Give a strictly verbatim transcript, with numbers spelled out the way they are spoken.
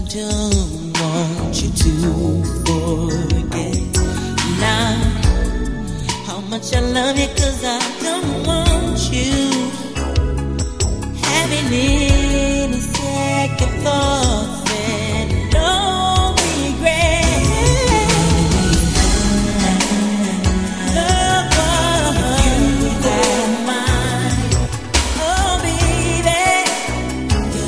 don't want you to forget now how much I love you, 'cause I